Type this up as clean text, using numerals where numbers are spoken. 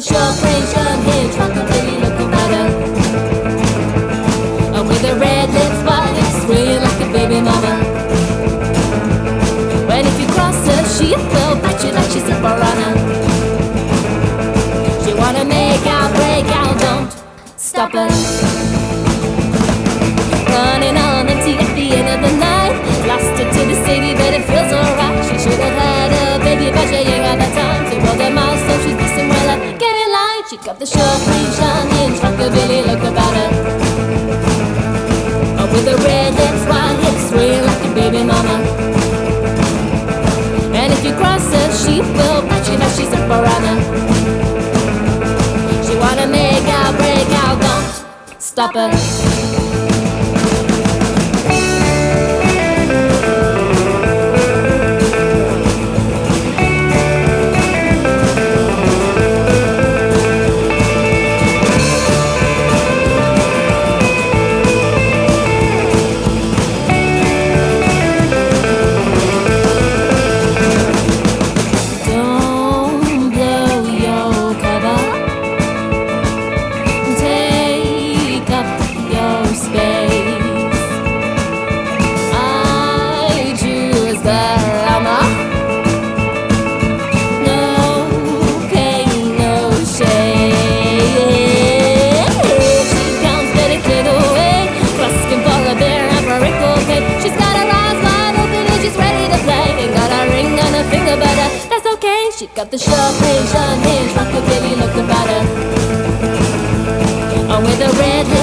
short range, unhinged, rockabilly look about her. With her red lips, white lips, swaying like a baby mama. When if you cross her, she will bite you like she's a piranha. She wanna make out, break out, don't stop her. Running on empty at the end of the night, lost her to the city, but it feels alright. She should have had a baby, but she ain't got the time to roll them out, so she's missing well up. Get in line, she got the short range, unhinged, rockabilly look about her. With her red lips, white hips, swaying like a baby mama. And if you cross her, she will bite you like she's a piranha. She wanna make out, break out, don't stop her. She got the sharp range, unhinged, rockabilly look about her. With her red lips,